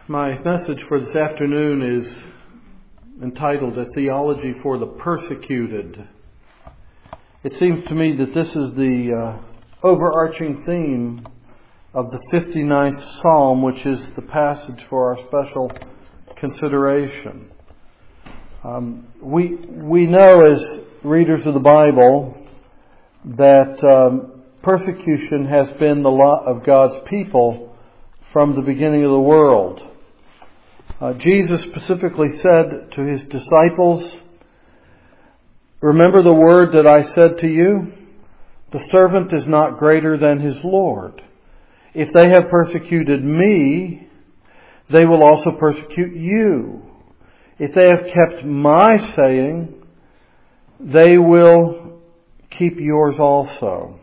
My message for this afternoon is entitled A Theology for the Persecuted. It seems to me that this is the overarching theme of the 59th Psalm, which is the passage for our special consideration. We know as readers of the Bible that persecution has been the lot of God's people from the beginning of the world. Jesus specifically said to His disciples, "Remember the word that I said to you? The servant is not greater than his Lord. If they have persecuted me, they will also persecute you. If they have kept my saying, they will keep yours also."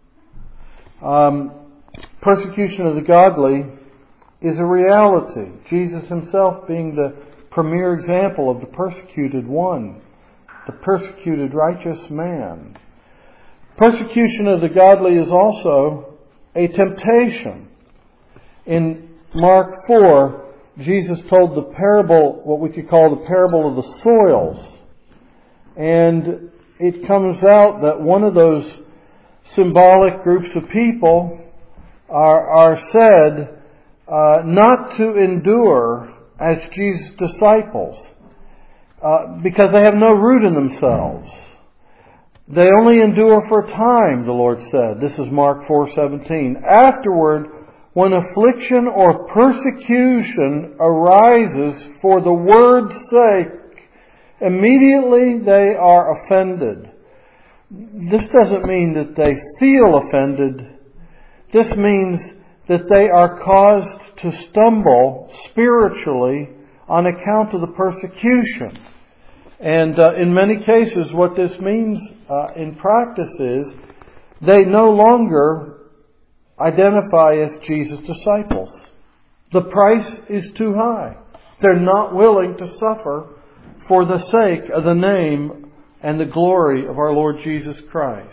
Persecution of the godly is a reality. Jesus Himself being the premier example of the persecuted one, the persecuted righteous man. Persecution of the godly is also a temptation. In Mark 4, Jesus told the parable, what we could call the parable of the soils. And it comes out that one of those symbolic groups of people are said not to endure as Jesus' disciples because they have no root in themselves. They only endure for a time, the Lord said. This is Mark 4:17. Afterward, when affliction or persecution arises for the word's sake, immediately they are offended. This doesn't mean that they feel offended. This means that they are caused to stumble spiritually on account of the persecution. And in many cases, what this means in practice is they no longer identify as Jesus' disciples. The price is too high. They're not willing to suffer for the sake of the name and the glory of our Lord Jesus Christ.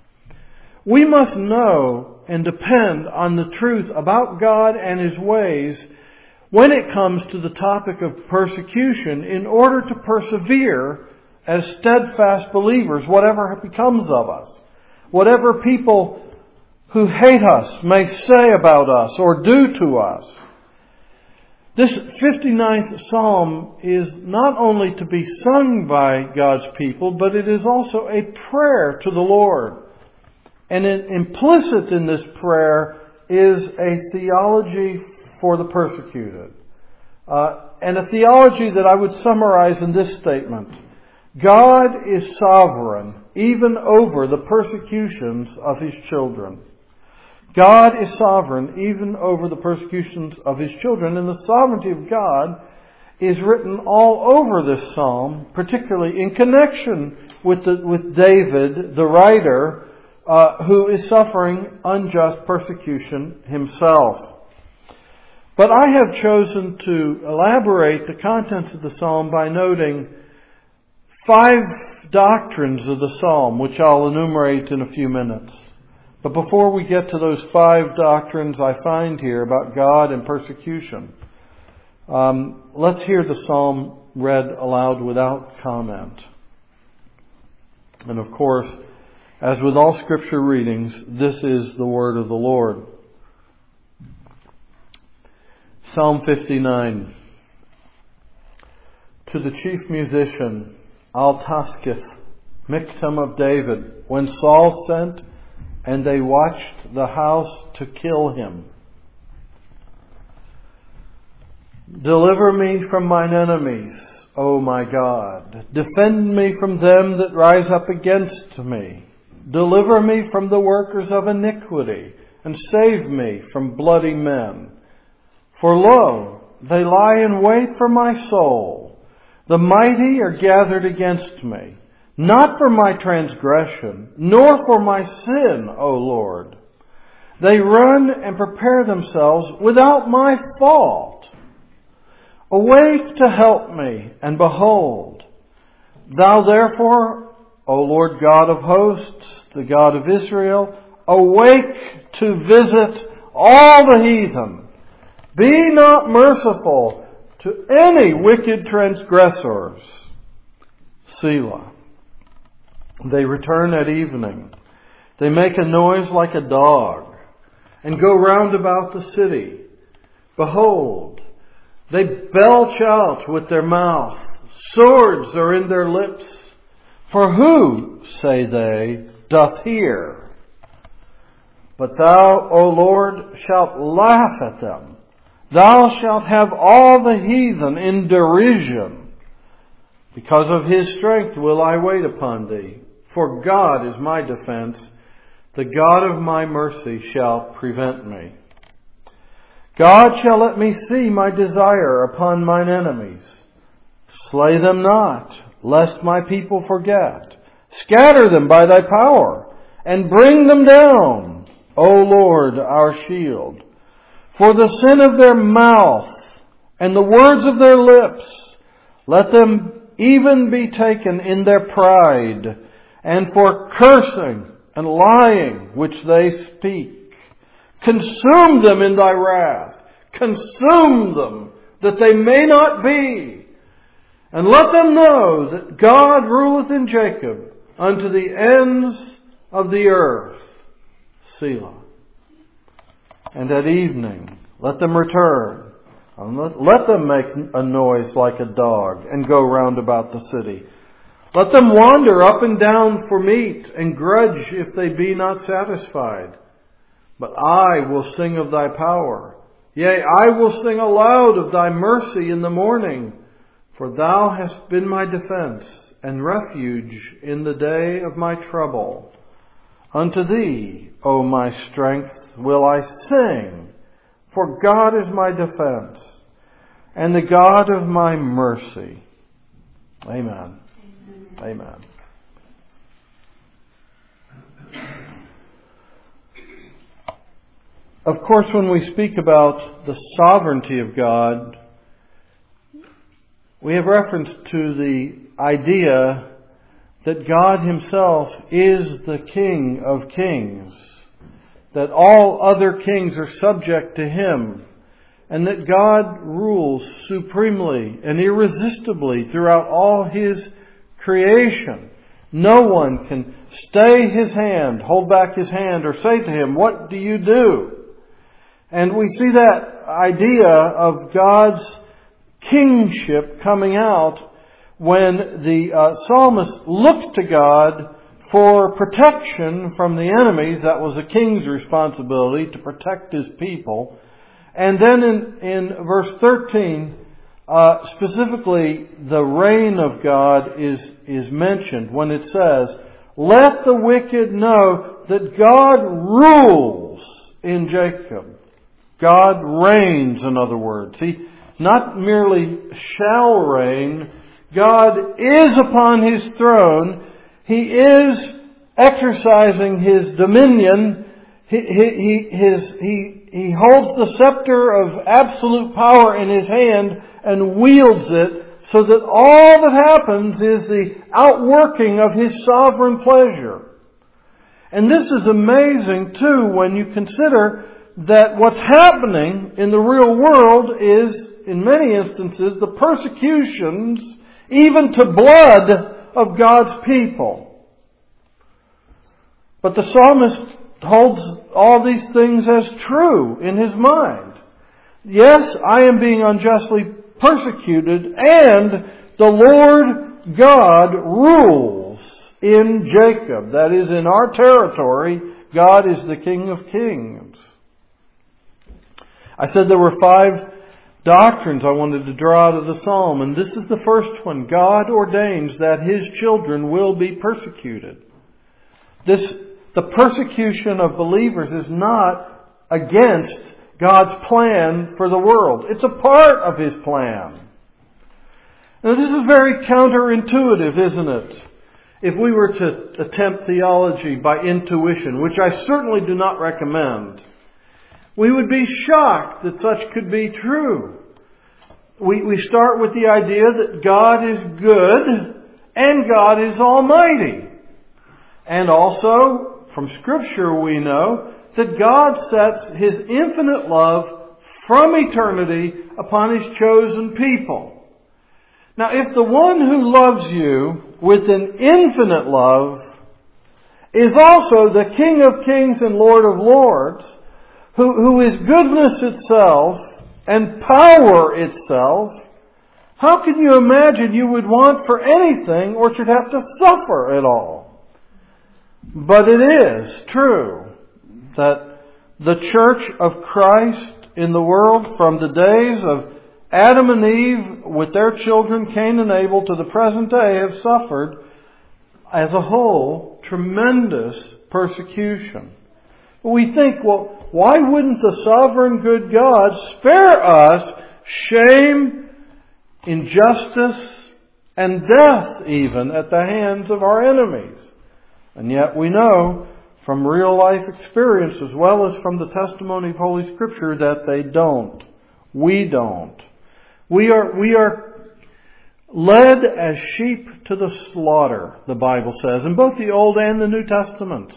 We must know and depend on the truth about God and His ways when it comes to the topic of persecution in order to persevere as steadfast believers, whatever becomes of us. Whatever people who hate us may say about us or do to us. This 59th Psalm is not only to be sung by God's people, but it is also a prayer to the Lord. And implicit in this prayer is a theology for the persecuted. And a theology that I would summarize in this statement. God is sovereign even over the persecutions of His children. God is sovereign even over the persecutions of His children. And the sovereignty of God is written all over this psalm, particularly in connection with David, the writer, who is suffering unjust persecution himself. But I have chosen to elaborate the contents of the psalm by noting 5 doctrines of the psalm, which I'll enumerate in a few minutes. But before we get to those 5 doctrines I find here about God and persecution, let's hear the psalm read aloud without comment. And of course, as with all Scripture readings, this is the word of the Lord. Psalm 59. To the chief musician, Altaskith, Miktam of David, when Saul sent, and they watched the house to kill him. Deliver me from mine enemies, O my God. Defend me from them that rise up against me. Deliver me from the workers of iniquity, and save me from bloody men. For lo, they lie in wait for my soul. The mighty are gathered against me. Not for my transgression, nor for my sin, O Lord. They run and prepare themselves without my fault. Awake to help me, and behold. Thou therefore, O Lord God of hosts, the God of Israel, awake to visit all the heathen. Be not merciful to any wicked transgressors. Selah. They return at evening. They make a noise like a dog and go round about the city. Behold, they belch out with their mouth. Swords are in their lips. For who, say they, doth hear? But thou, O Lord, shalt laugh at them. Thou shalt have all the heathen in derision. Because of his strength will I wait upon thee. For God is my defense. The God of my mercy shall prevent me. God shall let me see my desire upon mine enemies. Slay them not, lest my people forget. Scatter them by thy power, and bring them down, O Lord, our shield. For the sin of their mouth and the words of their lips, let them even be taken in their pride, and for cursing and lying which they speak. Consume them in thy wrath. Consume them, that they may not be. And let them know that God ruleth in Jacob unto the ends of the earth. Selah. And at evening, let them return. And let them make a noise like a dog and go round about the city. Let them wander up and down for meat and grudge if they be not satisfied. But I will sing of thy power. Yea, I will sing aloud of thy mercy in the morning. For thou hast been my defense and refuge in the day of my trouble. Unto thee, O my strength, will I sing. For God is my defense and the God of my mercy. Amen. Amen. Of course, when we speak about the sovereignty of God, we have reference to the idea that God Himself is the King of kings, that all other kings are subject to Him, and that God rules supremely and irresistibly throughout all His creation. No one can stay His hand, hold back His hand, or say to Him, "What do you do?" And we see that idea of God's kingship coming out when the psalmist looked to God for protection from the enemies. That was a king's responsibility, to protect his people. And then in verse 13, specifically the reign of God is mentioned when it says, "Let the wicked know that God rules in Jacob." God reigns, in other words. He not merely shall reign, God is upon His throne. He is exercising His dominion. He holds the scepter of absolute power in His hand and wields it so that all that happens is the outworking of His sovereign pleasure. And this is amazing too when you consider that what's happening in the real world is, in many instances, the persecutions, even to blood, of God's people. But the psalmist holds all these things as true in his mind. Yes, I am being unjustly persecuted, and the Lord God rules in Jacob. That is, in our territory, God is the King of kings. I said there were 5 doctrines I wanted to draw out of the psalm, and this is the first one. God ordains that His children will be persecuted. The persecution of believers is not against God's plan for the world. It's a part of His plan. Now this is very counterintuitive, isn't it? If we were to attempt theology by intuition, which I certainly do not recommend, we would be shocked that such could be true. We start with the idea that God is good and God is almighty. And also, from Scripture we know that God sets His infinite love from eternity upon His chosen people. Now, if the one who loves you with an infinite love is also the King of Kings and Lord of Lords, who is goodness itself and power itself, how can you imagine you would want for anything or should have to suffer at all? But it is true that the Church of Christ in the world, from the days of Adam and Eve with their children Cain and Abel to the present day, have suffered as a whole tremendous persecution. We think, well, why wouldn't the sovereign good God spare us shame, injustice, and death even at the hands of our enemies? And yet we know from real life experience as well as from the testimony of Holy Scripture that they don't. We don't. We are led as sheep to the slaughter, the Bible says, in both the Old and the New Testaments.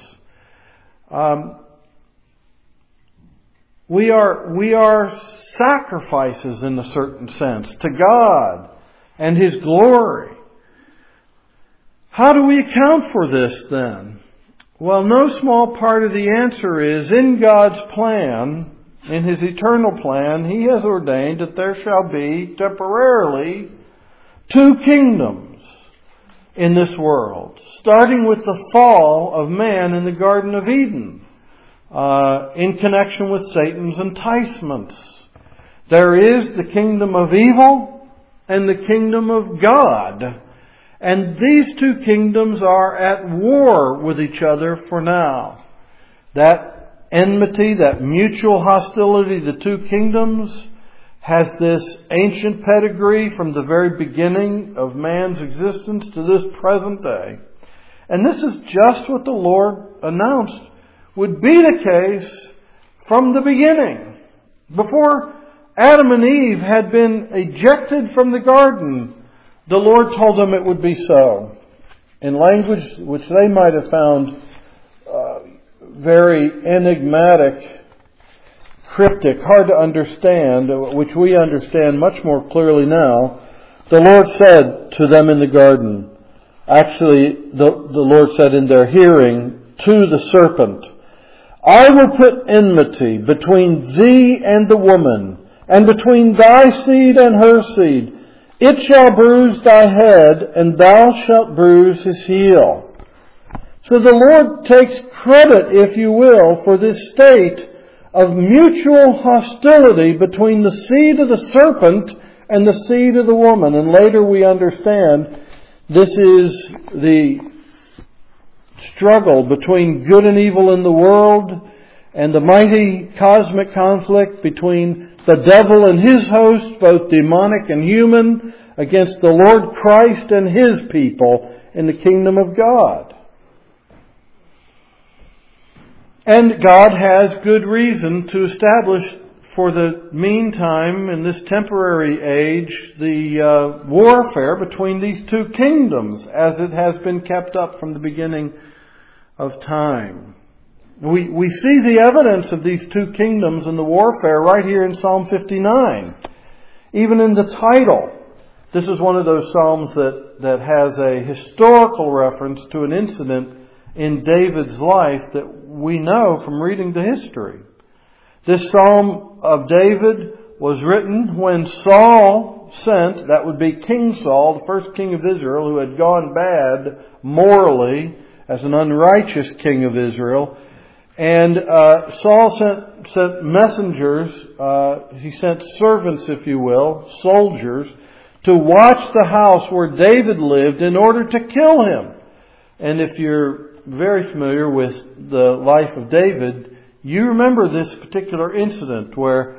We are sacrifices in a certain sense to God and His glory. How do we account for this then? Well, no small part of the answer is in God's plan, in His eternal plan, He has ordained that there shall be temporarily two kingdoms in this world, starting with the fall of man in the Garden of Eden, in connection with Satan's enticements. There is the kingdom of evil and the kingdom of God. And these two kingdoms are at war with each other for now. That enmity, that mutual hostility, the two kingdoms, has this ancient pedigree from the very beginning of man's existence to this present day. And this is just what the Lord announced would be the case from the beginning. Before Adam and Eve had been ejected from the garden, the Lord told them it would be so. In language which they might have found very enigmatic, cryptic, hard to understand, which we understand much more clearly now, the Lord said to them in the garden, actually the Lord said in their hearing to the serpent, I will put enmity between thee and the woman, and between thy seed and her seed. It shall bruise thy head, and thou shalt bruise his heel. So the Lord takes credit, if you will, for this state of mutual hostility between the seed of the serpent and the seed of the woman. And later we understand this is the struggle between good and evil in the world and the mighty cosmic conflict between the devil and his host, both demonic and human, against the Lord Christ and His people in the kingdom of God. And God has good reason to establish for the meantime, in this temporary age, the warfare between these two kingdoms as it has been kept up from the beginning of time. We see the evidence of these two kingdoms in the warfare right here in Psalm 59. Even in the title. This is one of those Psalms that has a historical reference to an incident in David's life that we know from reading the history. This Psalm of David was written when Saul sent, that would be King Saul, the first king of Israel, who had gone bad morally as an unrighteous king of Israel. And Saul sent messengers, he sent servants, if you will, soldiers, to watch the house where David lived in order to kill him. And if you're very familiar with the life of David, you remember this particular incident where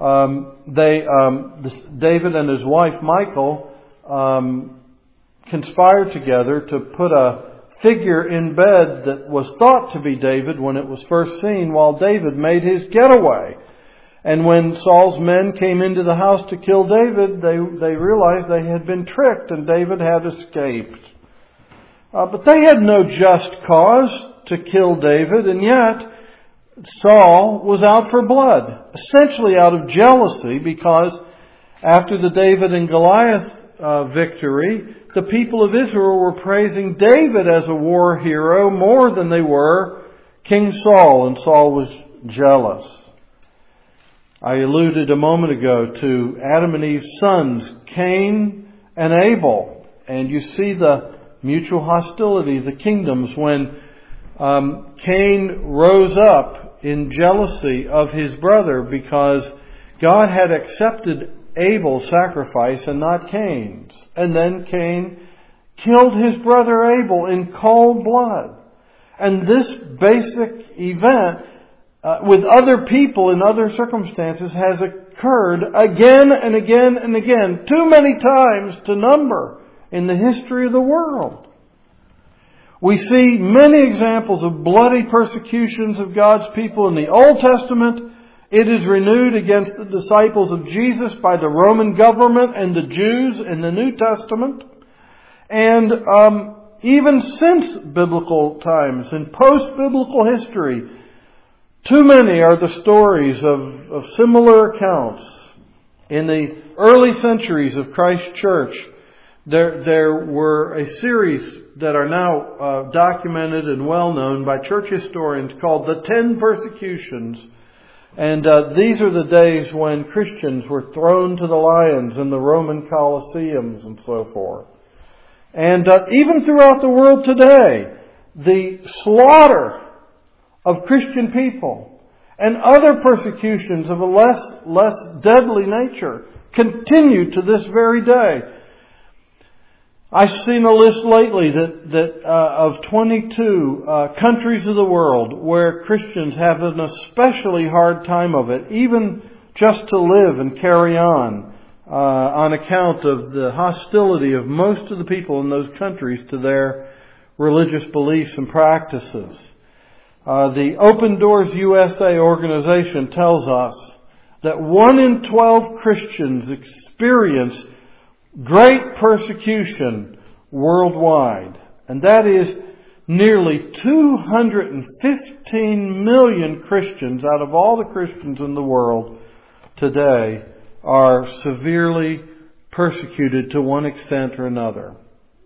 David and his wife Michal conspired together to put a figure in bed that was thought to be David when it was first seen, while David made his getaway. And when Saul's men came into the house to kill David, they realized they had been tricked and David had escaped. But they had no just cause to kill David, and yet Saul was out for blood, essentially out of jealousy, because after the David and Goliath victory, the people of Israel were praising David as a war hero more than they were King Saul, and Saul was jealous. I alluded a moment ago to Adam and Eve's sons, Cain and Abel. And you see the mutual hostility of the kingdoms when Cain rose up in jealousy of his brother because God had accepted Abel's sacrifice and not Cain's. And then Cain killed his brother Abel in cold blood. And this basic event with other people in other circumstances has occurred again and again and again, too many times to number in the history of the world. We see many examples of bloody persecutions of God's people in the Old Testament. It is renewed against the disciples of Jesus by the Roman government and the Jews in the New Testament. And even since biblical times, in post-biblical history, too many are the stories of similar accounts. In the early centuries of Christ's church, there were a series that are now documented and well known by church historians called the 10 Persecutions. And these are the days when Christians were thrown to the lions in the Roman Colosseums and so forth. And even throughout the world today, the slaughter of Christian people and other persecutions of a less deadly nature continue to this very day. I've seen a list lately that of 22 countries of the world where Christians have an especially hard time of it, even just to live and carry on account of the hostility of most of the people in those countries to their religious beliefs and practices. The Open Doors USA organization tells us that 1 in 12 Christians experience great persecution worldwide. And that is nearly 215 million Christians out of all the Christians in the world today are severely persecuted to one extent or another.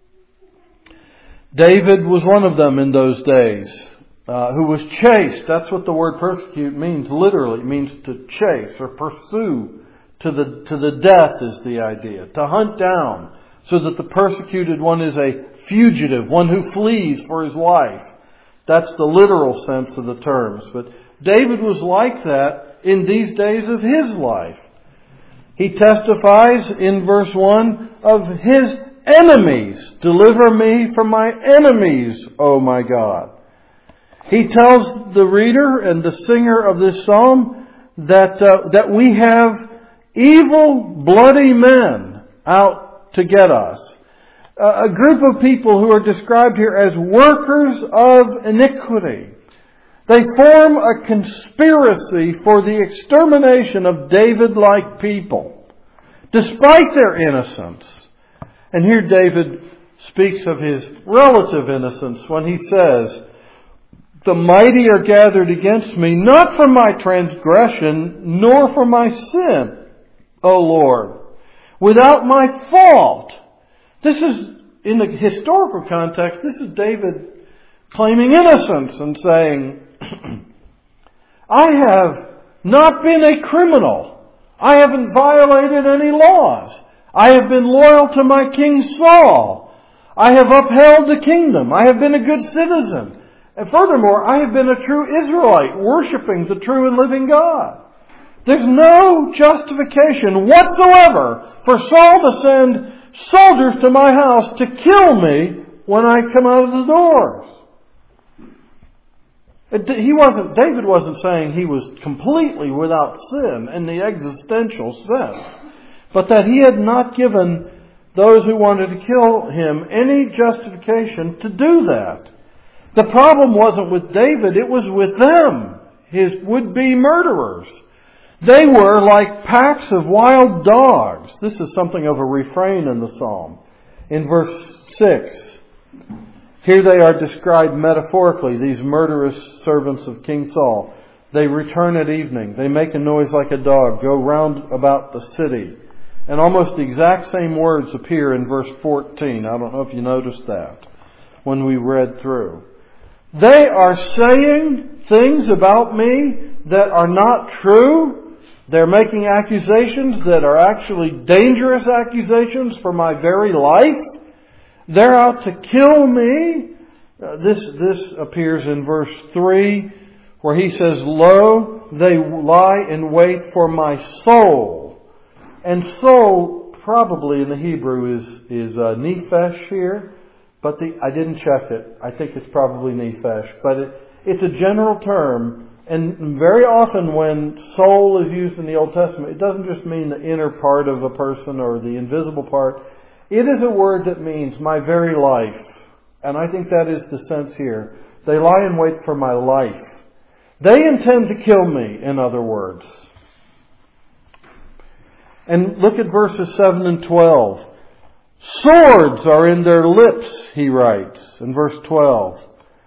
David was one of them in those days. Who was chased. That's what the word persecute means. Literally, it means to chase or pursue to the death is the idea. To hunt down, so that the persecuted one is a fugitive, one who flees for his life. That's the literal sense of the terms. But David was like that in these days of his life. He testifies in verse 1 of his enemies. Deliver me from my enemies, O my God. He tells the reader and the singer of this psalm that we have evil, bloody men out to get us. A group of people who are described here as workers of iniquity. They form a conspiracy for the extermination of David-like people, despite their innocence. And here David speaks of his relative innocence when he says, the mighty are gathered against me, not for my transgression, nor for my sin, O Lord, without my fault. This is, in the historical context, this is David claiming innocence and saying, I have not been a criminal. I haven't violated any laws. I have been loyal to my King Saul. I have upheld the kingdom. I have been a good citizen. And furthermore, I have been a true Israelite, worshiping the true and living God. There's no justification whatsoever for Saul to send soldiers to my house to kill me when I come out of the doors. David wasn't saying he was completely without sin in the existential sense, but that he had not given those who wanted to kill him any justification to do that. The problem wasn't with David, it was with them, his would-be murderers. They were like packs of wild dogs. This is something of a refrain in the psalm. In verse 6, here they are described metaphorically, these murderous servants of King Saul. They return at evening. They make a noise like a dog, go round about the city. And almost the exact same words appear in verse 14. I don't know if you noticed that when we read through. They are saying things about me that are not true. They're making accusations that are actually dangerous accusations for my very life. They're out to kill me. This appears in verse 3, where he says, "Lo, they lie in wait for my soul." And soul, probably in the Hebrew, is nephesh here. But I didn't check it. I think it's probably nephesh. But it's a general term. And very often when soul is used in the Old Testament, it doesn't just mean the inner part of a person or the invisible part. It is a word that means my very life. And I think that is the sense here. They lie in wait for my life. They intend to kill me, in other words. And look at verses 7 and 12. Swords are in their lips, he writes in verse 12.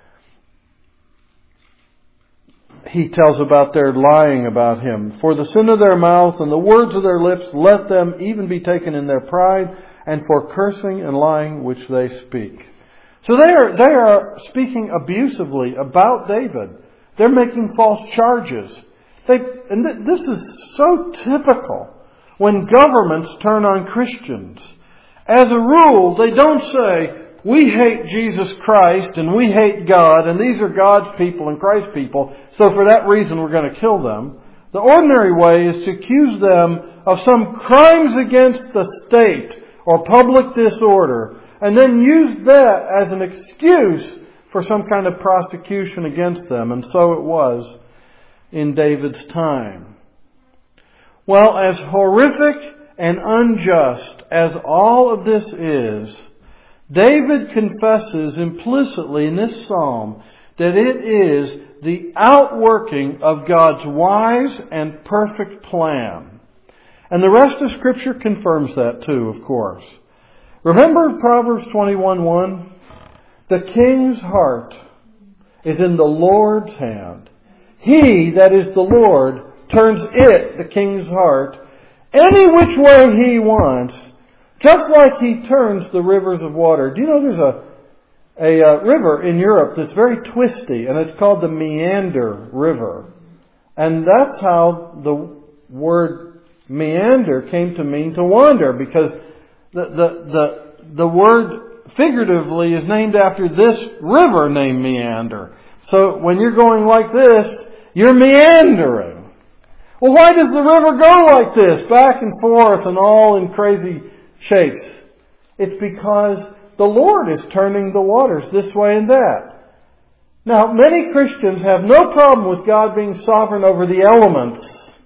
He tells about their lying about him. For the sin of their mouth and the words of their lips, let them even be taken in their pride, and for cursing and lying which they speak. So they are speaking abusively about David. They're making false charges. And this is so typical when governments turn on Christians. As a rule, they don't say, we hate Jesus Christ and we hate God and these are God's people and Christ's people, so for that reason we're going to kill them. The ordinary way is to accuse them of some crimes against the state or public disorder and then use that as an excuse for some kind of prosecution against them. And so it was in David's time. Well, as horrific and unjust as all of this is, David confesses implicitly in this psalm that it is the outworking of God's wise and perfect plan. And the rest of Scripture confirms that too, of course. Remember Proverbs 21:1? The king's heart is in the Lord's hand. He, that is the Lord, turns it, the king's heart, any which way he wants, just like he turns the rivers of water. Do you know there's a river in Europe that's very twisty, and it's called the Meander River. And that's how the word meander came to mean to wander, because the word figuratively is named after this river named Meander. So when you're going like this, you're meandering. Well, why does the river go like this, back and forth and all in crazy shapes? It's because the Lord is turning the waters this way and that. Now, many Christians have no problem with God being sovereign over the elements.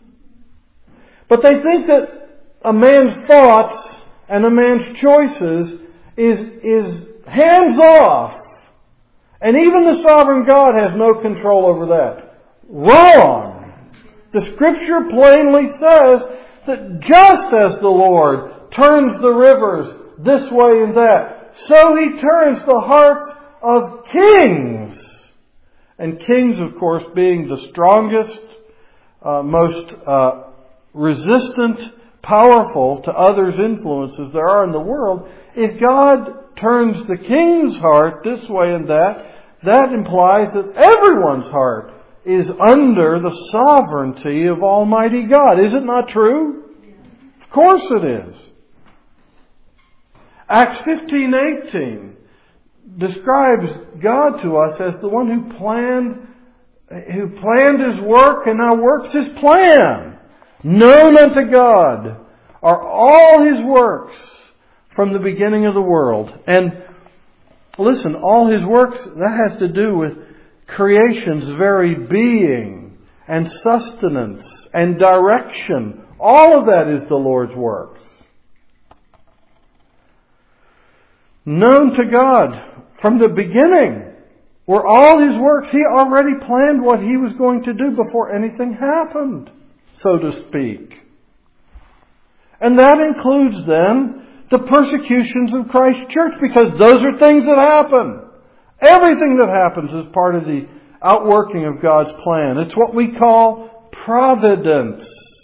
But they think that a man's thoughts and a man's choices is hands off. And even the sovereign God has no control over that. Wrong! The Scripture plainly says that just as the Lord turns the rivers this way and that, so He turns the hearts of kings. And kings, of course, being the strongest, most resistant, powerful to others' influences there are in the world. If God turns the king's heart this way and that implies that everyone's heart is under the sovereignty of Almighty God. Is it not true? Of course it is. Acts 15:18 describes God to us as the one who planned His work and now works His plan. Known unto God are all His works from the beginning of the world. And listen, all His works, that has to do with creation's very being and sustenance and direction. All of that is the Lord's works. Known to God from the beginning were all His works. He already planned what He was going to do before anything happened, so to speak. And that includes then the persecutions of Christ's church, because those are things that happen. Everything that happens is part of the outworking of God's plan. It's what we call providence.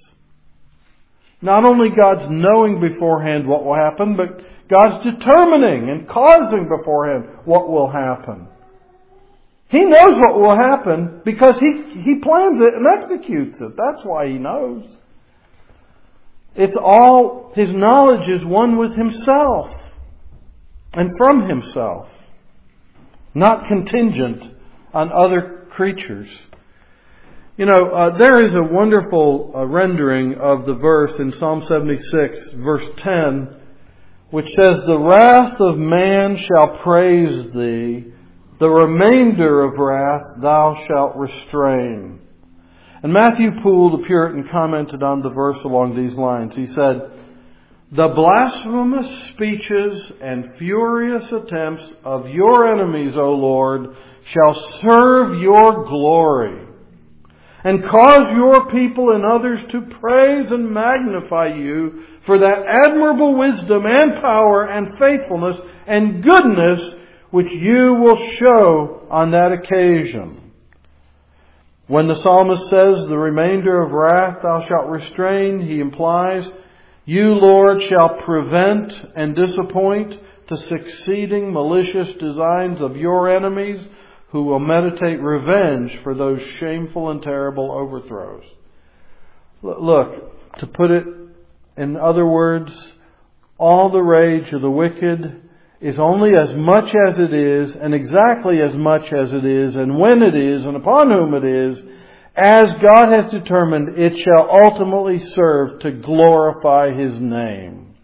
Not only God's knowing beforehand what will happen, but God's determining and causing beforehand what will happen. He knows what will happen because He plans it and executes it. That's why He knows. It's all, His knowledge is one with Himself and from Himself, not contingent on other creatures. You know, there is a wonderful rendering of the verse in Psalm 76, verse 10, which says, "The wrath of man shall praise Thee, the remainder of wrath Thou shalt restrain." And Matthew Poole, the Puritan, commented on the verse along these lines. He said, "The blasphemous speeches and furious attempts of Your enemies, O Lord, shall serve Your glory, and cause Your people and others to praise and magnify You for that admirable wisdom and power and faithfulness and goodness which You will show on that occasion." When the psalmist says, "The remainder of wrath Thou shalt restrain," he implies, You, Lord, shall prevent and disappoint the succeeding malicious designs of Your enemies who will meditate revenge for those shameful and terrible overthrows. Look, to put it in other words, all the rage of the wicked is only as much as it is, and exactly as much as it is, and when it is, and upon whom it is, as God has determined it shall ultimately serve to glorify His name.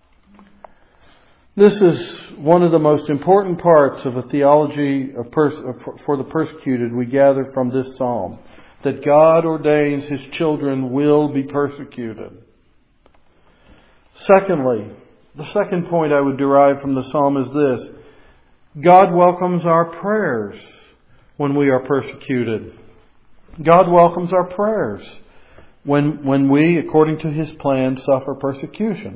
This is one of the most important parts of a theology for the persecuted we gather from this psalm, that God ordains His children will be persecuted. Secondly, the second point I would derive from the psalm is this: God welcomes our prayers when we are persecuted. God welcomes our prayers when we, according to His plan, suffer persecution.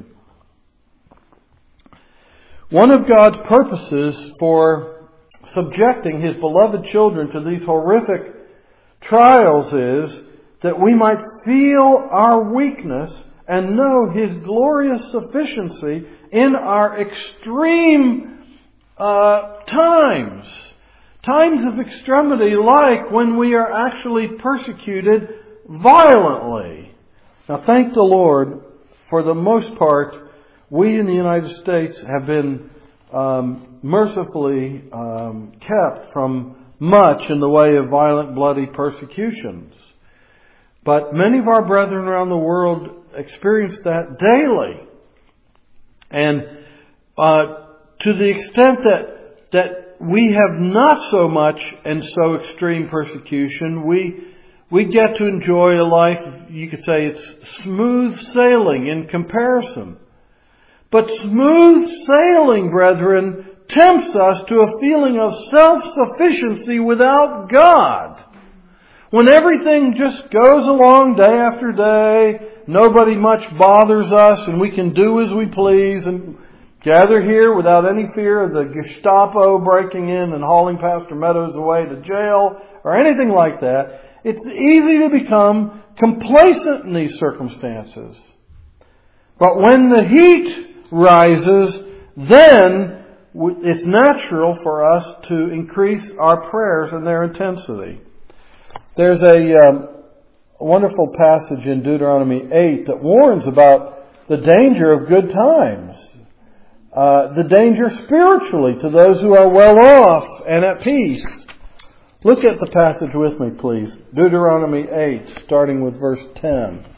One of God's purposes for subjecting His beloved children to these horrific trials is that we might feel our weakness and know His glorious sufficiency in our extreme times of extremity, like when we are actually persecuted violently. Now, thank the Lord, for the most part, we in the United States have been mercifully kept from much in the way of violent, bloody persecutions. But many of our brethren around the world experience that daily. And to the extent that we have not so much and so extreme persecution, we get to enjoy a life, you could say it's smooth sailing in comparison. But smooth sailing, brethren, tempts us to a feeling of self-sufficiency without God. When everything just goes along day after day, nobody much bothers us, and we can do as we please and gather here without any fear of the Gestapo breaking in and hauling Pastor Meadows away to jail or anything like that. It's easy to become complacent in these circumstances. But when the heat rises, then it's natural for us to increase our prayers and their intensity. There's a wonderful passage in Deuteronomy 8 that warns about the danger of good times. The danger spiritually to those who are well off and at peace. Look at the passage with me, please. Deuteronomy 8, starting with verse 10.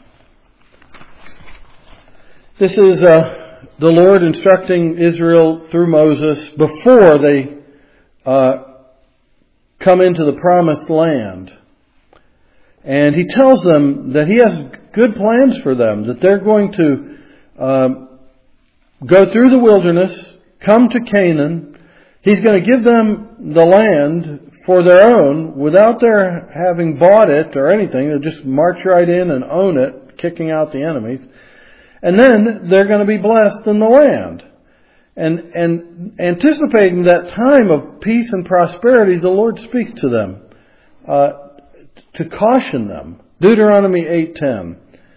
This is the Lord instructing Israel through Moses before they come into the promised land. And He tells them that He has good plans for them, that they're going to go through the wilderness, come to Canaan. He's going to give them the land for their own without their having bought it or anything. They'll just march right in and own it, kicking out the enemies. And then they're going to be blessed in the land. And anticipating that time of peace and prosperity, the Lord speaks to them to caution them. Deuteronomy 8:10.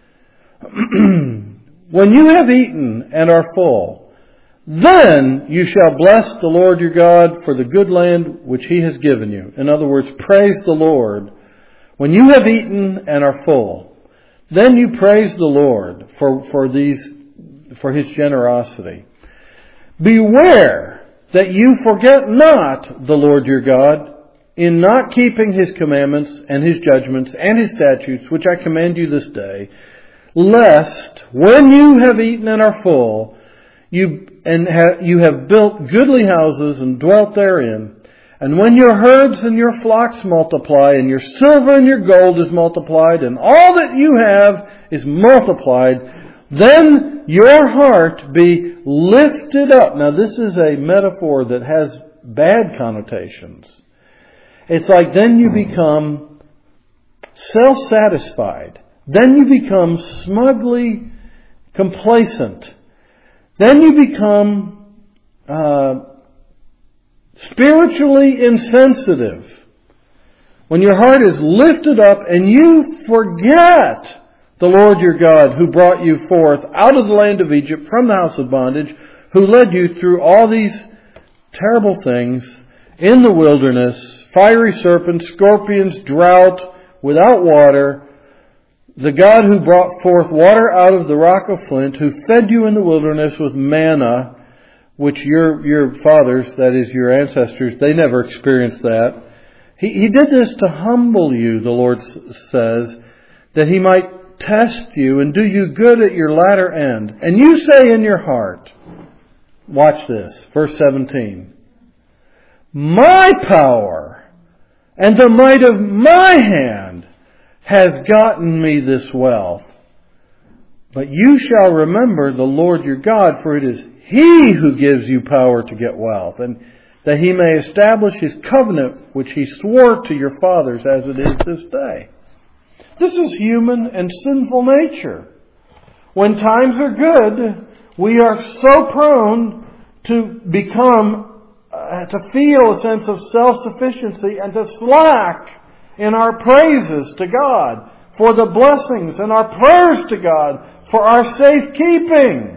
When you have eaten and are full, then you shall bless the Lord your God for the good land which He has given you. In other words, praise the Lord. When you have eaten and are full, then you praise the Lord for His generosity. Beware that you forget not the Lord your God in not keeping His commandments and His judgments and His statutes, which I command you this day, lest when you have eaten and are full, you have built goodly houses and dwelt therein, and when your herds and your flocks multiply, and your silver and your gold is multiplied, and all that you have is multiplied, then your heart be lifted up. Now this is a metaphor that has bad connotations. It's like then you become self-satisfied. Then you become smugly complacent. Then you become spiritually insensitive. When your heart is lifted up and you forget the Lord your God who brought you forth out of the land of Egypt from the house of bondage, who led you through all these terrible things in the wilderness, fiery serpents, scorpions, drought, without water, the God who brought forth water out of the rock of flint, who fed you in the wilderness with manna, which your fathers, that is your ancestors, they never experienced that. He did this to humble you, the Lord says, that He might test you and do you good at your latter end. And you say in your heart, watch this, verse 17, my power and the might of my hand has gotten me this wealth. But you shall remember the Lord your God, for it is He who gives you power to get wealth, and that He may establish His covenant which He swore to your fathers as it is this day. This is human and sinful nature. When times are good, we are so prone to to feel a sense of self-sufficiency and to slack in our praises to God for the blessings and our prayers to God for our safekeeping.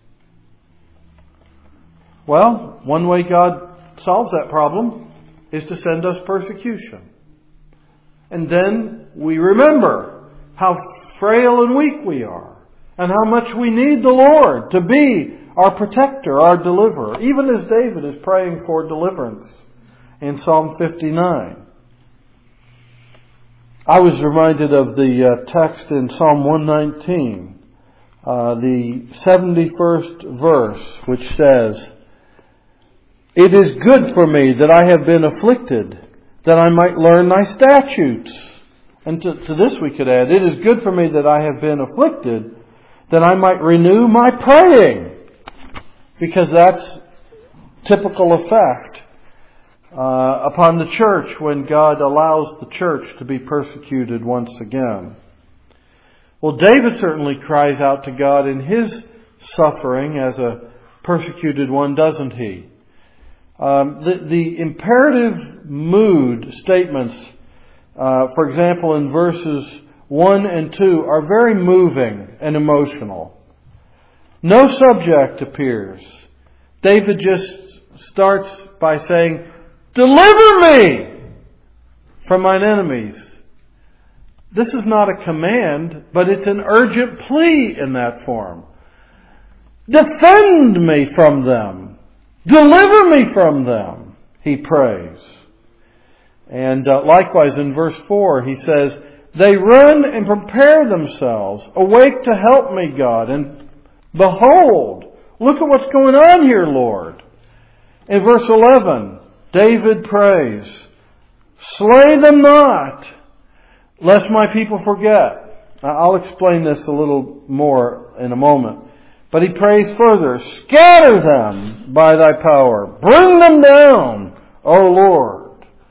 Well, one way God solves that problem is to send us persecution. And then we remember how frail and weak we are and how much we need the Lord to be our protector, our deliverer, even as David is praying for deliverance in Psalm 59. I was reminded of the text in Psalm 119, the 71st verse, which says, it is good for me that I have been afflicted, that I might learn thy statutes. And to this we could add, it is good for me that I have been afflicted, that I might renew my praying. Because that's typical effect upon the church when God allows the church to be persecuted once again. Well, David certainly cries out to God in his suffering as a persecuted one, doesn't he? The imperative mood statements, for example, in verses 1 and 2, are very moving and emotional. No subject appears. David just starts by saying, deliver me from mine enemies. This is not a command, but it's an urgent plea in that form. Defend me from them. Deliver me from them, he prays. And likewise in verse 4 he says, they run and prepare themselves. Awake to help me, God. And behold, look at what's going on here, Lord. In verse 11, David prays, slay them not, lest my people forget. Now, I'll explain this a little more in a moment. But he prays further, scatter them by thy power. Bring them down, O Lord.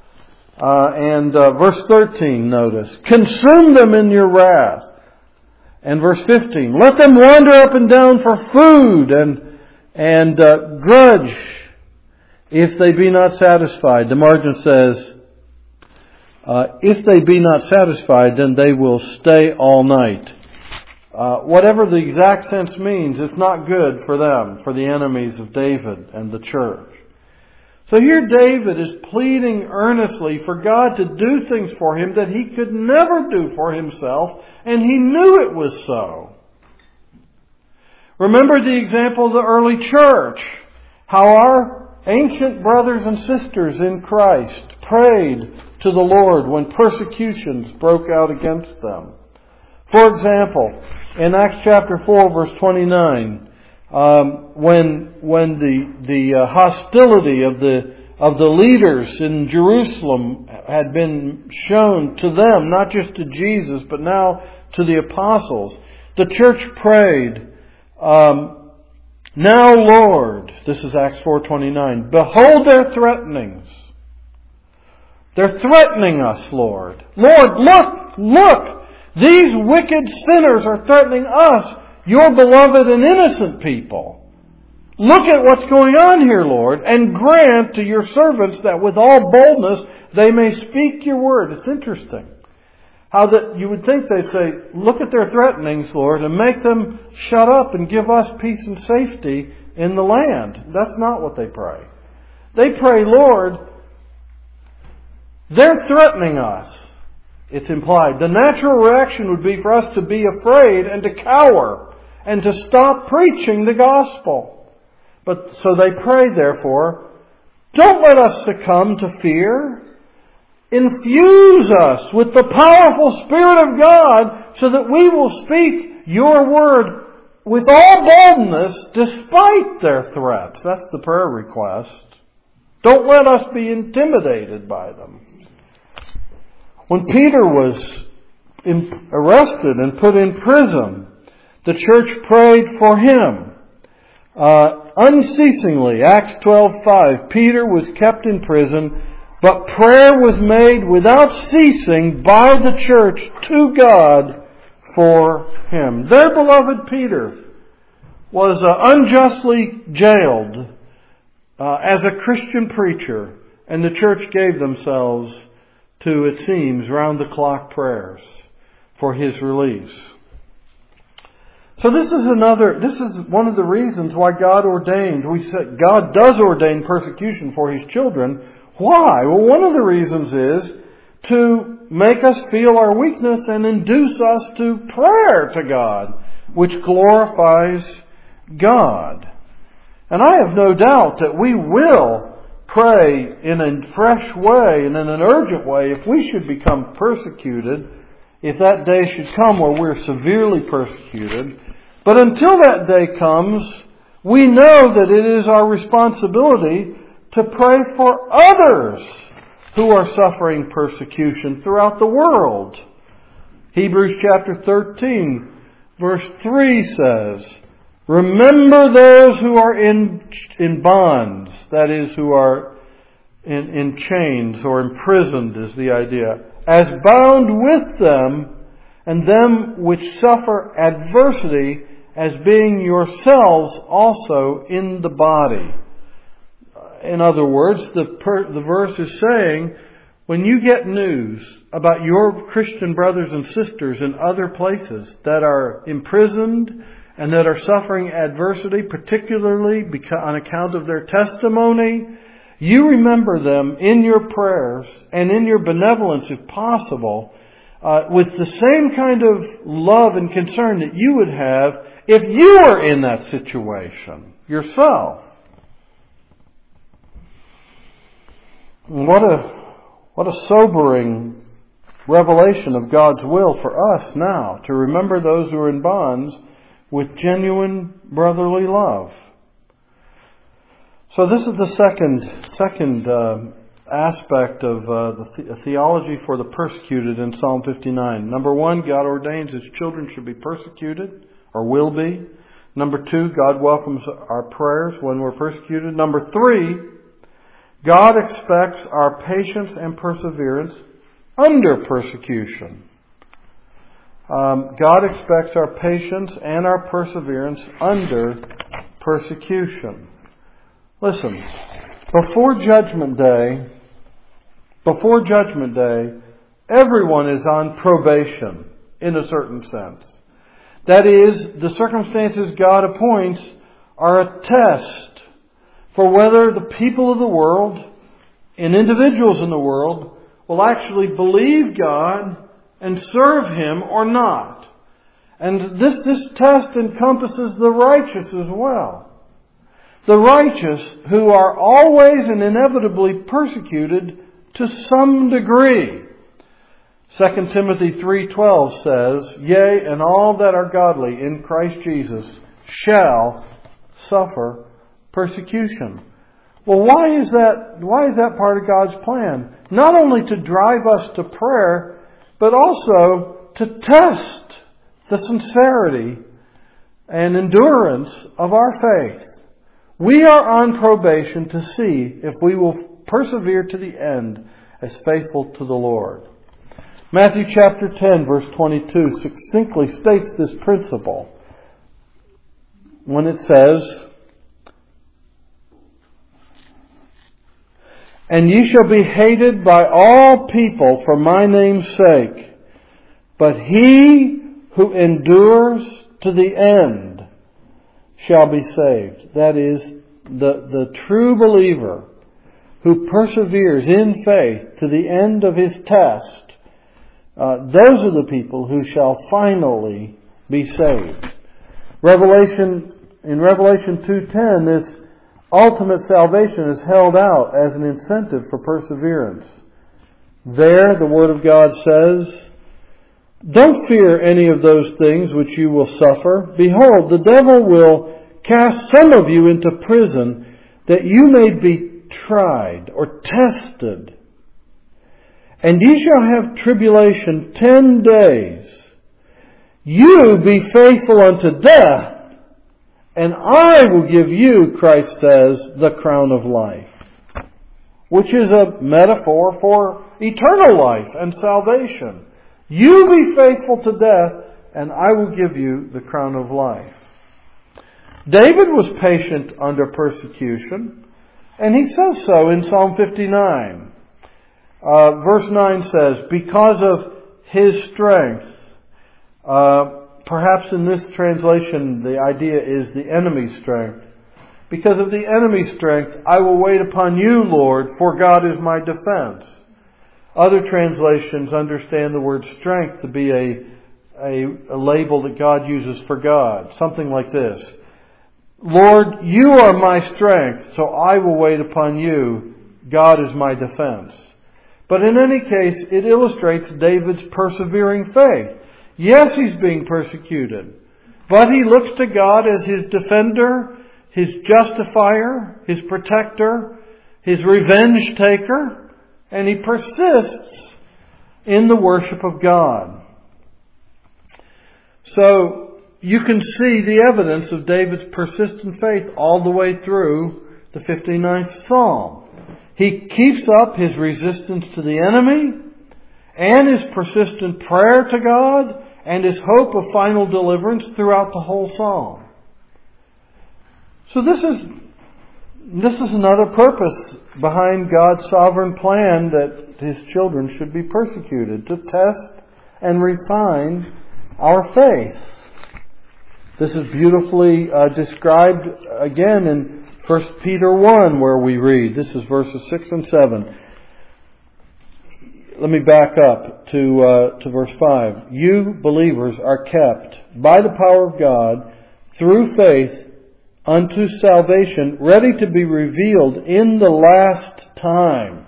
And verse 13, notice, consume them in your wrath. And verse 15, let them wander up and down for food and grudge if they be not satisfied. The margin says, If they be not satisfied, then they will stay all night. Whatever the exact sense means, it's not good for them, for the enemies of David and the church. So here David is pleading earnestly for God to do things for him that he could never do for himself, and he knew it was so. Remember the example of the early church, how our ancient brothers and sisters in Christ prayed to the Lord when persecutions broke out against them. For example, in Acts chapter 4, verse 29, when the hostility of the leaders in Jerusalem had been shown to them, not just to Jesus, but now to the apostles, the church prayed, "Now, Lord," this is Acts 4:29, "behold their threatenings." They're threatening us, Lord. Lord, look! These wicked sinners are threatening us, your beloved and innocent people. Look at what's going on here, Lord, and grant to your servants that with all boldness they may speak your word. It's interesting how that you would think they'd say, look at their threatenings, Lord, and make them shut up and give us peace and safety in the land. That's not what they pray. They pray, Lord, they're threatening us. It's implied. The natural reaction would be for us to be afraid and to cower and to stop preaching the gospel. But so they pray, therefore, don't let us succumb to fear. Infuse us with the powerful Spirit of God so that we will speak your word with all boldness despite their threats. That's the prayer request. Don't let us be intimidated by them. When Peter was arrested and put in prison, the church prayed for him unceasingly. Acts 12:5. Peter was kept in prison, but prayer was made without ceasing by the church to God for him. Their beloved Peter was unjustly jailed as a Christian preacher, and the church gave themselves to, it seems, round-the-clock prayers for his release. So this is one of the reasons why God ordained, we said God does ordain persecution for His children. Why? Well, one of the reasons is to make us feel our weakness and induce us to prayer to God, which glorifies God. And I have no doubt that we will pray in a fresh way and in an urgent way if we should become persecuted, if that day should come where we're severely persecuted. But until that day comes, we know that it is our responsibility to pray for others who are suffering persecution throughout the world. Hebrews chapter 13, verse 3 says, remember those who are in bonds, that is, who are in chains or imprisoned is the idea, as bound with them, and them which suffer adversity, as being yourselves also in the body. In other words, the verse is saying, when you get news about your Christian brothers and sisters in other places that are imprisoned and that are suffering adversity, particularly on account of their testimony, you remember them in your prayers and in your benevolence, if possible, with the same kind of love and concern that you would have if you were in that situation yourself. What a sobering revelation of God's will for us now, to remember those who are in bonds with genuine brotherly love. So this is the second aspect of the theology for the persecuted in Psalm 59. Number one, God ordains His children should be persecuted, or will be. Number two, God welcomes our prayers when we're persecuted. Number three, God expects our patience and perseverance under persecution. God expects our patience and our perseverance under persecution. Listen, before Judgment Day, Everyone is on probation, in a certain sense. That is, the circumstances God appoints are a test for whether the people of the world and individuals in the world will actually believe God and serve Him or not. And this test encompasses the righteous as well. The righteous who are always and inevitably persecuted to some degree. 2 Timothy 3:12 says, "Yea, and all that are godly in Christ Jesus shall suffer persecution." Well, why is that part of God's plan? Not only to drive us to prayer, but also to test the sincerity and endurance of our faith. We are on probation to see if we will persevere to the end as faithful to the Lord. Matthew chapter 10, verse 22 succinctly states this principle when it says, "And ye shall be hated by all people for my name's sake, but he who endures to the end shall be saved." That is, the true believer who perseveres in faith to the end of his test, those are the people who shall finally be saved. In Revelation 2:10, this ultimate salvation is held out as an incentive for perseverance. There, the Word of God says, "Don't fear any of those things which you will suffer. Behold, the devil will cast some of you into prison, that you may be tried," or tested. "And ye shall have tribulation 10 days. You be faithful unto death, and I will give you," Christ says, "the crown of life." Which is a metaphor for eternal life and salvation. You be faithful to death, and I will give you the crown of life. David was patient under persecution, and he says so in Psalm 59. Verse 9 says, "Because of His strength," perhaps in this translation the idea is the enemy's strength. "Because of the enemy's strength, I will wait upon you, Lord, for God is my defense." Other translations understand the word strength to be a label that God uses for God. Something like this: "Lord, you are my strength, so I will wait upon you. God is my defense." But in any case, it illustrates David's persevering faith. Yes, he's being persecuted, but he looks to God as his defender, his justifier, his protector, his revenge taker, and he persists in the worship of God. So you can see the evidence of David's persistent faith all the way through the 59th Psalm. He keeps up his resistance to the enemy and his persistent prayer to God and his hope of final deliverance throughout the whole Psalm. So this is another purpose behind God's sovereign plan that His children should be persecuted, to test and refine our faith. This is beautifully described again in 1 Peter 1, where we read, this is verses 6 and 7. Let me back up to verse 5. "You believers are kept by the power of God through faith unto salvation, ready to be revealed in the last time,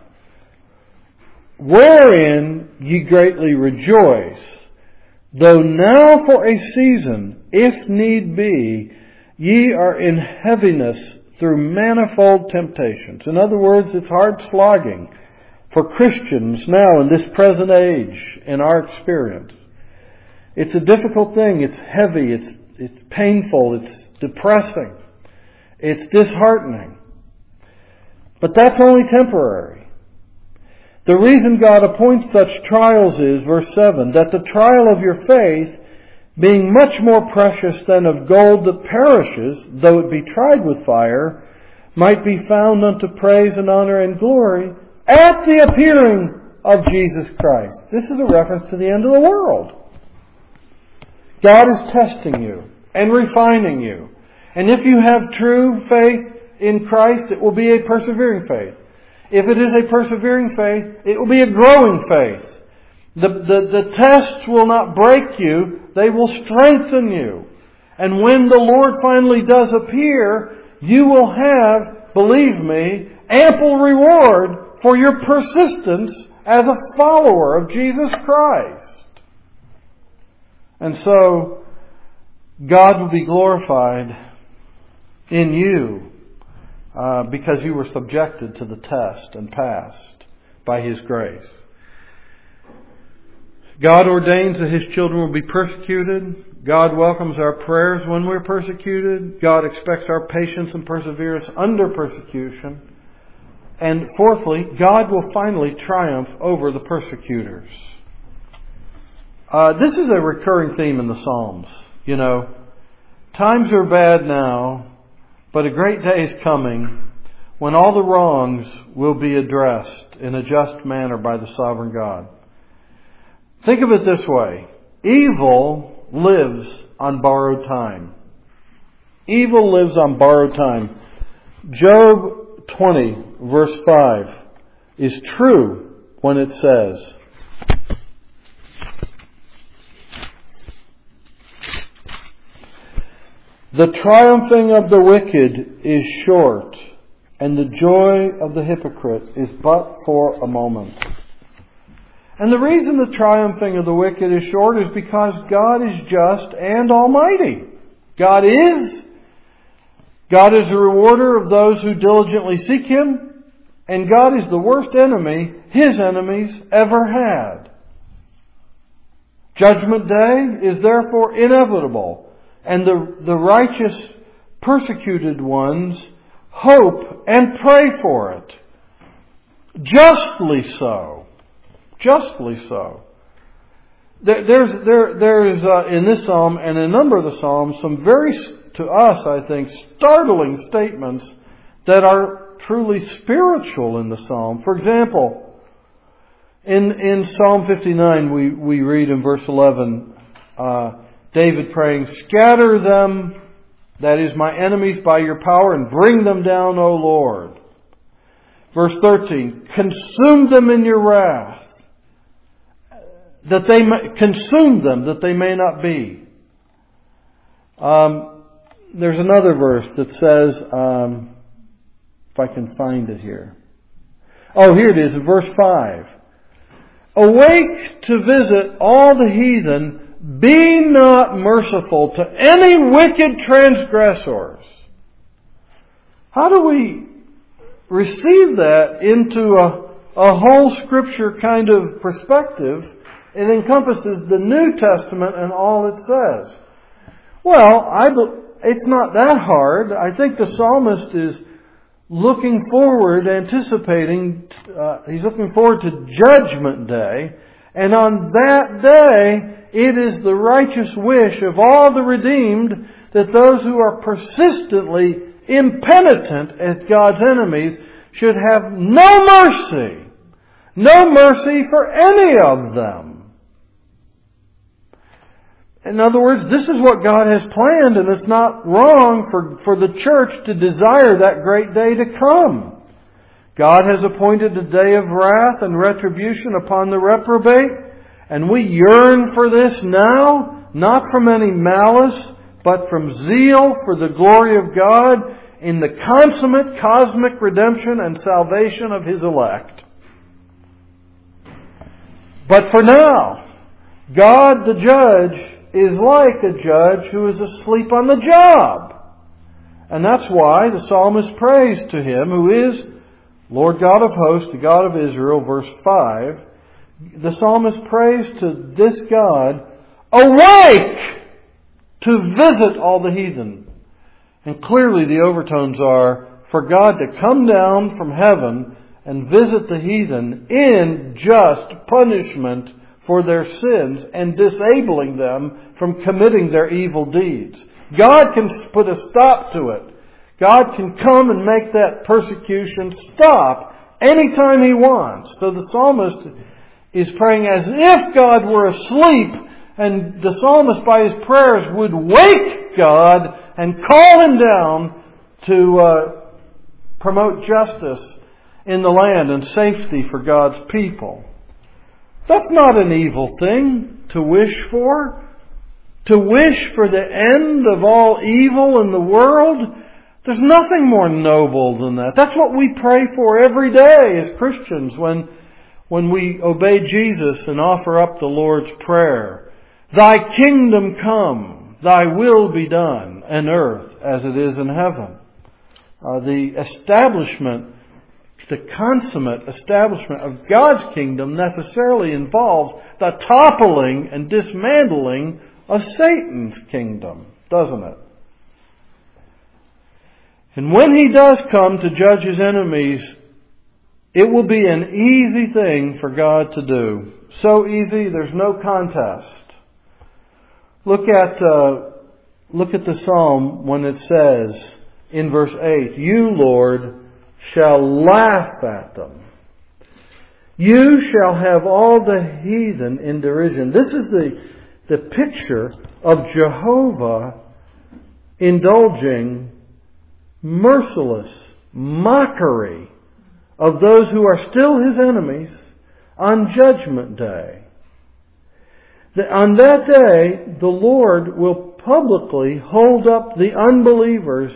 wherein ye greatly rejoice, though now for a season, if need be, ye are in heaviness through manifold temptations." In other words, it's hard slogging for Christians now in this present age, in our experience. It's a difficult thing. It's heavy. It's painful. It's depressing. It's disheartening. But that's only temporary. The reason God appoints such trials is, verse 7, "that the trial of your faith, being much more precious than of gold that perishes, though it be tried with fire, might be found unto praise and honor and glory at the appearing of Jesus Christ. This is a reference to the end of the world. God is testing you and refining you. And if you have true faith in Christ, it will be a persevering faith. If it is a persevering faith, it will be a growing faith. The tests will not break you, they will strengthen you. And when the Lord finally does appear, you will have, believe me, ample reward for your persistence as a follower of Jesus Christ. And so, God will be glorified in you because you were subjected to the test and passed by His grace. God ordains that His children will be persecuted. God welcomes our prayers when we're persecuted. God expects our patience and perseverance under persecution. And fourthly, God will finally triumph over the persecutors. This is a recurring theme in the Psalms. You know, times are bad now, but a great day is coming when all the wrongs will be addressed in a just manner by the sovereign God. Think of it this way. Evil lives on borrowed time. Evil lives on borrowed time. Job 20, verse 5 is true when it says, "The triumphing of the wicked is short, and the joy of the hypocrite is but for a moment." And the reason the triumphing of the wicked is short is because God is just and almighty. God is a rewarder of those who diligently seek Him, and God is the worst enemy His enemies ever had. Judgment Day is therefore inevitable, and the righteous persecuted ones hope and pray for it. Justly so. Justly so. There's in this psalm and a number of the psalms some very, to us, I think, startling statements that are truly spiritual in the psalm. For example, in Psalm 59, we read in verse 11, David praying, "Scatter them, that is my enemies, by your power, and bring them down, O Lord." Verse 13, "Consume them in your wrath, that they may consume them, that they may not be." There's another verse that says, if I can find it here. Oh, here it is, in verse 5. "Awake to visit all the heathen, be not merciful to any wicked transgressors." How do we receive that into a whole Scripture kind of perspective? It encompasses the New Testament and all it says. Well, it's not that hard. I think the psalmist is looking forward, anticipating, he's looking forward to Judgment Day. And on that day, it is the righteous wish of all the redeemed that those who are persistently impenitent as God's enemies should have no mercy. No mercy for any of them. In other words, this is what God has planned, and it's not wrong for the church to desire that great day to come. God has appointed a day of wrath and retribution upon the reprobate, and we yearn for this now, not from any malice, but from zeal for the glory of God in the consummate cosmic redemption and salvation of His elect. But for now, God the judge is like a judge who is asleep on the job. And that's why the psalmist prays to Him who is Lord God of hosts, the God of Israel, verse 5. The psalmist prays to this God, "Awake to visit all the heathen." And clearly the overtones are for God to come down from heaven and visit the heathen in just punishment for their sins and disabling them from committing their evil deeds. God can put a stop to it. God can come and make that persecution stop anytime He wants. So the psalmist is praying as if God were asleep, and the psalmist by his prayers would wake God and call Him down to promote justice in the land and safety for God's people. That's not an evil thing to wish for. To wish for the end of all evil in the world, there's nothing more noble than that. That's what we pray for every day as Christians when we obey Jesus and offer up the Lord's Prayer. Thy kingdom come, Thy will be done on earth as it is in heaven. The consummate establishment of God's kingdom necessarily involves the toppling and dismantling of Satan's kingdom, doesn't it? And when He does come to judge His enemies, it will be an easy thing for God to do. So easy, there's no contest. Look at the psalm when it says in verse 8, You, Lord, shall laugh at them. You shall have all the heathen in derision. This is the picture of Jehovah indulging merciless mockery of those who are still His enemies on Judgment Day. On that day, the Lord will publicly hold up the unbelievers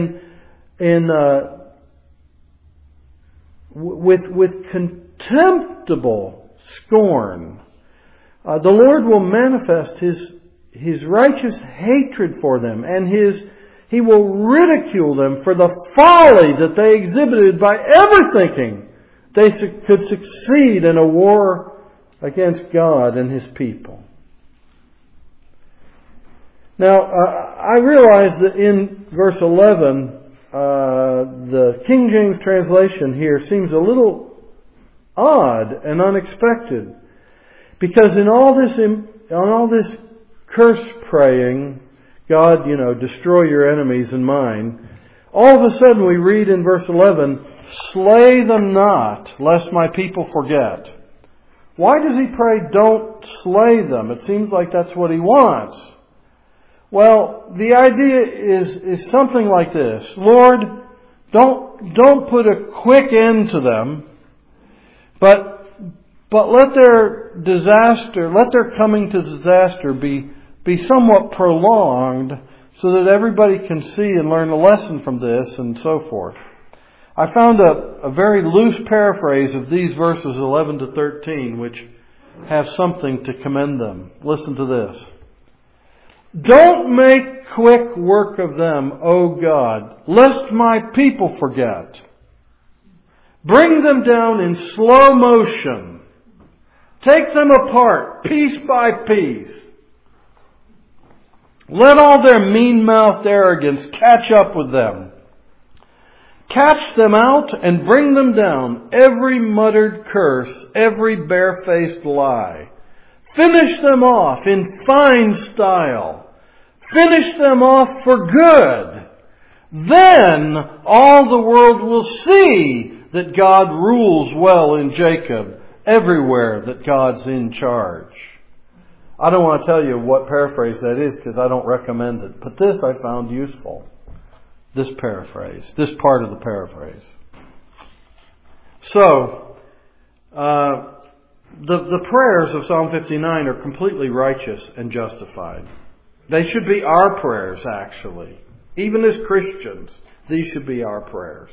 with contemptible scorn. The Lord will manifest His righteous hatred for them, and He will ridicule them for the folly that they exhibited by ever thinking they could succeed in a war against God and His people. Now, I realize that in verse 11, the King James translation here seems a little odd and unexpected, because on all this curse praying, God, destroy your enemies and mine, all of a sudden we read in verse 11, slay them not, lest my people forget. Why does He pray, don't slay them? It seems like that's what He wants. Well, the idea is something like this. Lord, don't put a quick end to them, but let their coming to disaster be somewhat prolonged so that everybody can see and learn a lesson from this and so forth. I found a very loose paraphrase of these verses 11 to 13 which have something to commend them. Listen to this. Don't make quick work of them, O God, lest my people forget. Bring them down in slow motion. Take them apart, piece by piece. Let all their mean-mouthed arrogance catch up with them. Catch them out and bring them down, every muttered curse, every barefaced lie. Finish them off in fine style. Finish them off for good. Then all the world will see that God rules well in Jacob, everywhere that God's in charge. I don't want to tell you what paraphrase that is because I don't recommend it. But this I found useful. This paraphrase. This part of the paraphrase. So, the prayers of Psalm 59 are completely righteous and justified. They should be our prayers, actually. Even as Christians, these should be our prayers.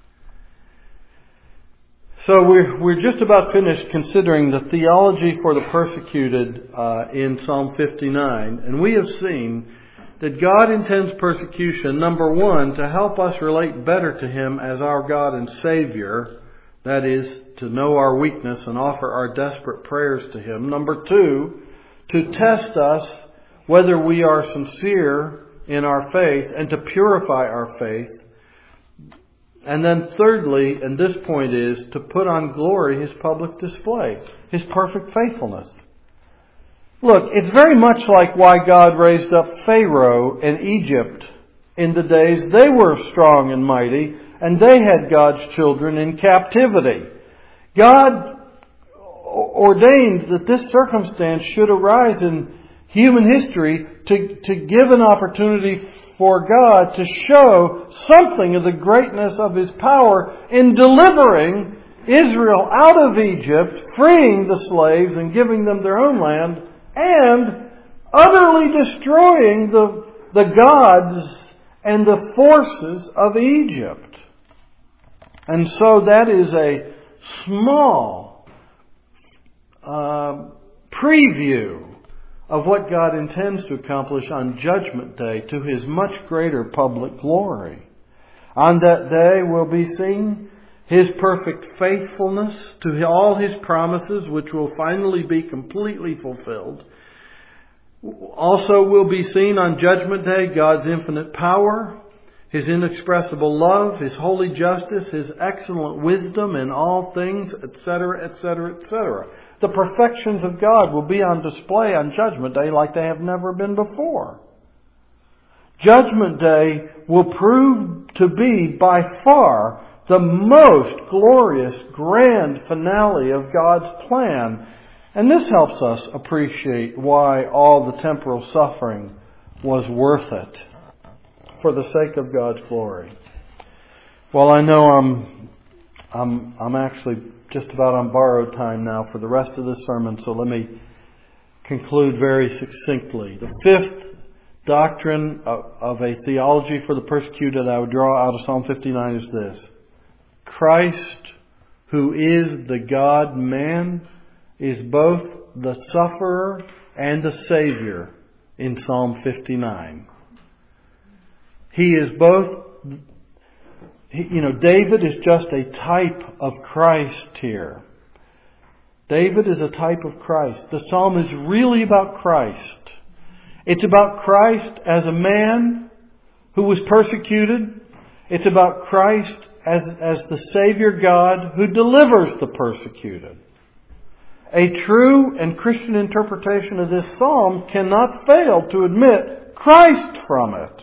So we're just about finished considering the theology for the persecuted in Psalm 59. And we have seen that God intends persecution, number one, to help us relate better to Him as our God and Savior. That is, to know our weakness and offer our desperate prayers to Him. Number two, to test us whether we are sincere in our faith and to purify our faith. And then thirdly, and this point is, to put on glory His public display, His perfect faithfulness. Look, it's very much like why God raised up Pharaoh in Egypt in the days they were strong and mighty, and they had God's children in captivity. God ordained that this circumstance should arise in human history to give an opportunity for God to show something of the greatness of His power in delivering Israel out of Egypt, freeing the slaves and giving them their own land, and utterly destroying the gods and the forces of Egypt. And so that is a small preview of what God intends to accomplish on Judgment Day to His much greater public glory. On that day will be seen His perfect faithfulness to all His promises, which will finally be completely fulfilled. Also will be seen on Judgment Day God's infinite power, His inexpressible love, His holy justice, His excellent wisdom in all things, etc., etc., etc. The perfections of God will be on display on Judgment Day like they have never been before. Judgment Day will prove to be by far the most glorious, grand finale of God's plan. And this helps us appreciate why all the temporal suffering was worth it for the sake of God's glory. Well, I know I'm actually just about on borrowed time now for the rest of this sermon, so let me conclude very succinctly. The fifth doctrine of a theology for the persecuted I would draw out of Psalm 59 is this: Christ, who is the God-man, is both the sufferer and the Savior in Psalm 59. He is both. David is just a type of Christ here. David is a type of Christ. The psalm is really about Christ. It's about Christ as a man who was persecuted. It's about Christ as the Savior God who delivers the persecuted. A true and Christian interpretation of this psalm cannot fail to admit Christ from it.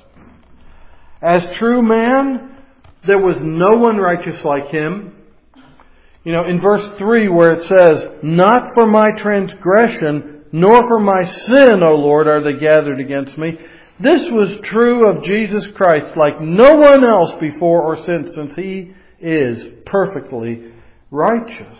As true man, there was no one righteous like Him. In verse 3 where it says, "Not for my transgression, nor for my sin, O Lord, are they gathered against me." This was true of Jesus Christ like no one else before or since He is perfectly righteous.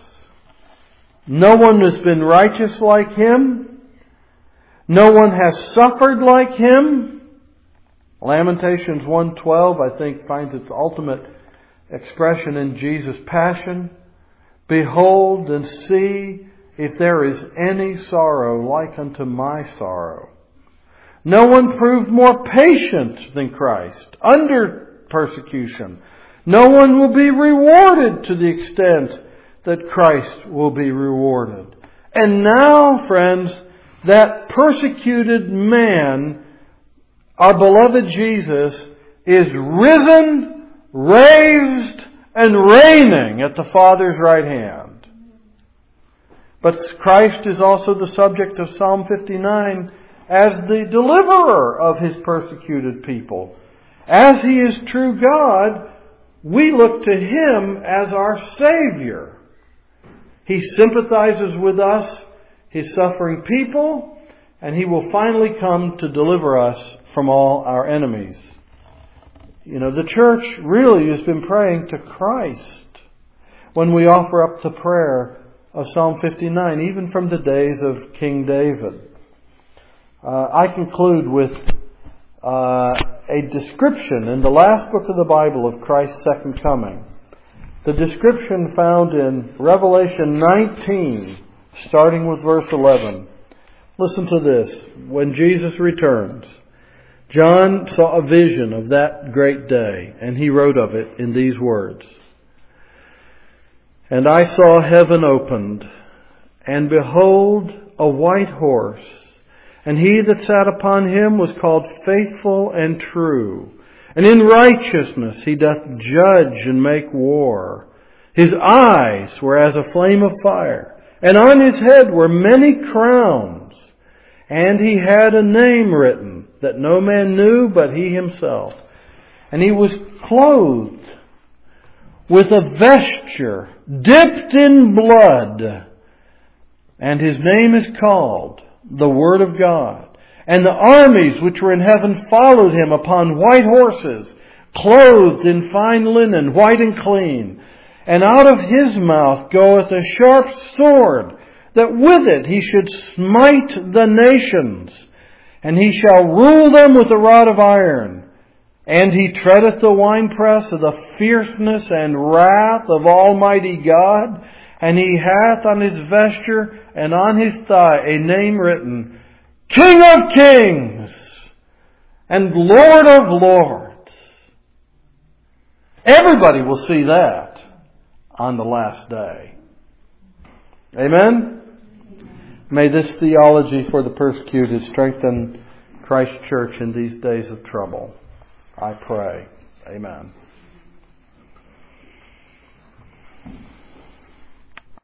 No one has been righteous like Him. No one has suffered like Him. Lamentations 1:12, I think, finds its ultimate expression in Jesus' passion. "Behold and see if there is any sorrow like unto my sorrow." No one proved more patient than Christ under persecution. No one will be rewarded to the extent that Christ will be rewarded. And now, friends, that persecuted man, our beloved Jesus, is risen, raised, and reigning at the Father's right hand. But Christ is also the subject of Psalm 59 as the deliverer of His persecuted people. As He is true God, we look to Him as our Savior. He sympathizes with us, His suffering people, and He will finally come to deliver us from all our enemies. The church really has been praying to Christ when we offer up the prayer of Psalm 59, even from the days of King David. I conclude with a description in the last book of the Bible of Christ's second coming. The description found in Revelation 19, starting with verse 11. Listen to this. When Jesus returns, John saw a vision of that great day, and he wrote of it in these words: "And I saw heaven opened, and behold, a white horse, and he that sat upon him was called Faithful and True, and in righteousness he doth judge and make war. His eyes were as a flame of fire, and on his head were many crowns, and he had a name written that no man knew but he himself. And He was clothed with a vesture dipped in blood. And His name is called the Word of God. And the armies which were in heaven followed Him upon white horses, clothed in fine linen, white and clean. And out of His mouth goeth a sharp sword, that with it He should smite the nations. And He shall rule them with a rod of iron. And He treadeth the winepress of the fierceness and wrath of Almighty God. And He hath on His vesture and on His thigh a name written, King of Kings and Lord of Lords. Everybody will see that on the last day. Amen? May this theology for the persecuted strengthen Christ's church in these days of trouble. I pray. Amen.